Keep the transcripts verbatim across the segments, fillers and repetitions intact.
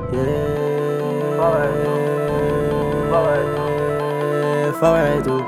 Yeah, forward to.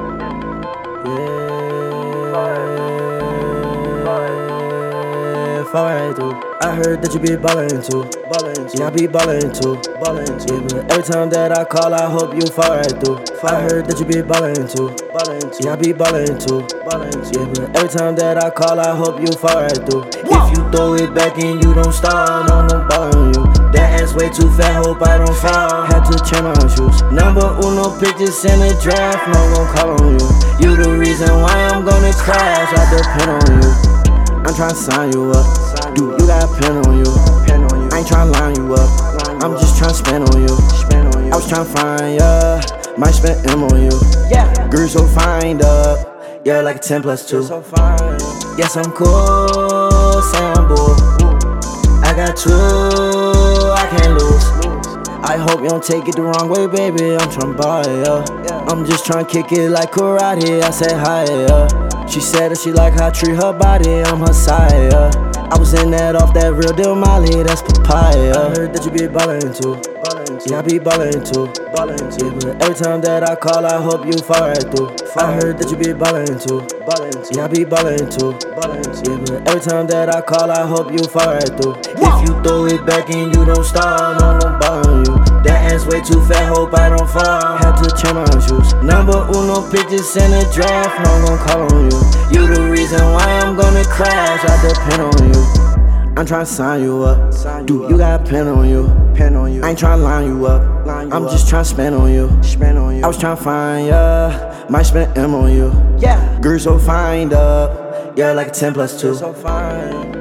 Yeah, forward to. I heard that you be ballin' too. Ballin' too. Yeah, I be ballin' too. Ballin' too. Yeah, but every time that I call, I hope you fall right through. I heard that you be ballin' too. Ballin' too. Yeah, I be ballin' too. Ballin' too. Yeah, but every time that I call, I hope you fall right through. If you throw it back and you don't stop, no, no ball on you. That ass way too fat, hope I don't fall. Had to change my shoes. Number uno pictures in the draft, no gon' call on you. You the reason why I'm gonna crash, I depend on you. I'm tryna sign you up. Dude, you got a pen on you. I ain't tryna line you up. I'm just tryna spend on you. I was tryna find ya. Might spend M on you. Girl, so find up. Yeah, like a ten plus two. Yes, I'm cool, Sambo. I got two, I can't lose. I hope you don't take it the wrong way, baby. I'm tryna buy ya. I'm just tryna kick it like karate. I say hi, yeah. She said that she like how I treat her body, I'm her sire. I was in that off that real deal Molly, that's papaya. I heard that you be ballin' too. Yeah, I be ballin' too. Yeah, but every time that I call, I hope you fall right through. I heard that you be ballin' too. Yeah, I be ballin' too. Yeah, but every time that I call, I hope you fall right through. If you throw it back and you don't stop, no, no ball on you. That ass way too fat, hope I don't fall. Had to change my shoes. Number uno pictures in the draft, no gon' call on you. You the reason why I'm gonna crash, I depend on you. I'm tryna sign you up. Dude, you got a pen on you. I ain't tryna line you up. I'm just tryna spend on you. I was tryna find ya. Might spend M on you. Girl, so find up. Yeah, like a ten plus two.